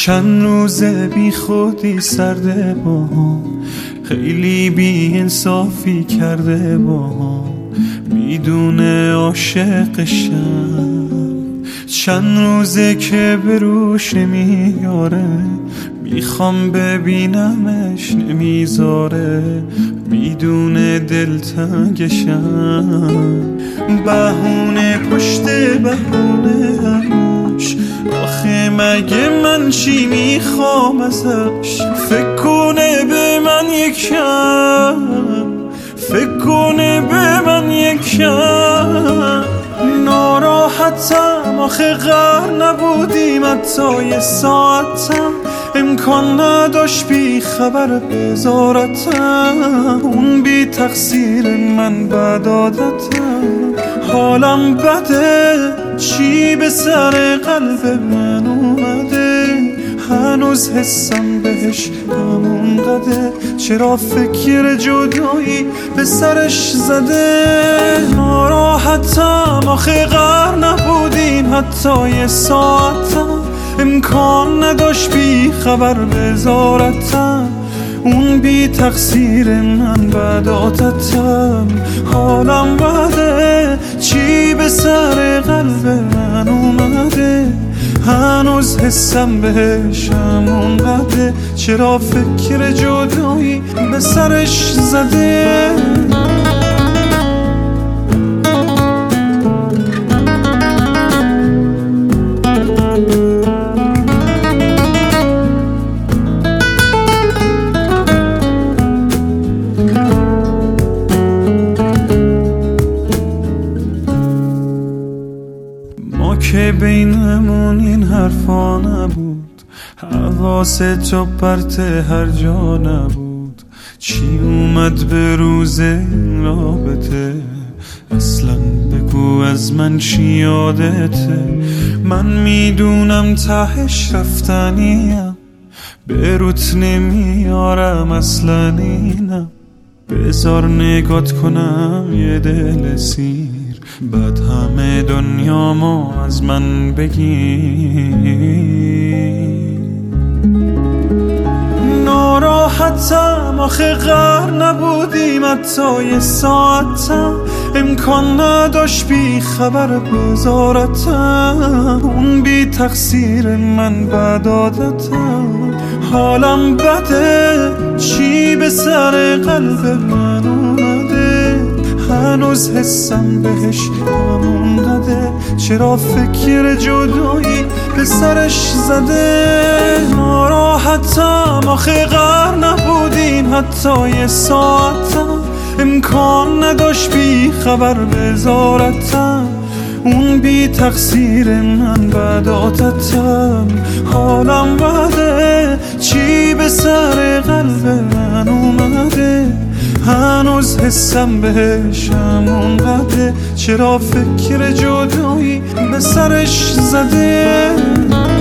چند روزه بی خودی سرده با هم، خیلی بی انصافی کرده با هم، میدونه عاشقشم. چند روزه که به روش نمیاره، میخوام ببینمش نمیذاره، میدونه دلتنگشم. بهونه پشت بهونه همش، آخه مگه من چی میخوام ازش؟ فکر کنه به من یکم، فکر کنه به من یکم. ناراحتم آخه غر نبودیم حتی یه ساعتم، امکان نداشت بی خبر بذارتم. اون بی تقصیر من بد عادتم، حالم بده چی به سر قلب من اومده، هنوز حسم بهش همون قده، چرا فکر جدایی به سرش زده. ناراحتم آخه غر نبودیم حتی یه ساعتم، امکان نداشت بی خبر بذارتم. اون بی تقصیر من بد عادتم، حالم بده چی به سر قلب من اومده، هنوز حسم بهش همون قده، چرا فکر جدایی به سرش زده. که بینمون این حرفا نبود، حواس تو پرت هر جا نبود. چی اومد به روز این رابطه؟ اصلا بگو از من چی یادته؟ من میدونم تهش رفتنیم، به روت نمیارم اصلا اینم. بذار نگات کنم یه دل سیر، بعد همه دنیامو از من بگیر. ناراحتم آخه غر نبودیم حتی یه ساعتم، امکان نداشت بی خبر بذارتم. اون بی تقصیر من بد عادتم، حالم بده چی به سر قلب من اومده، هنوز حسم بهش همون قده، چرا فکر جدایی به سرش زده. ناراحتم آخه غر نبودیم حتی یه ساعتم، امکان نداشت بی خبر بذارتم. اون بی تقصیر من بد عادتم، حالم بده چی به سر قلب من اومده، هنوز حسم بهش همون قده، چرا فکر جدایی به سرش زده.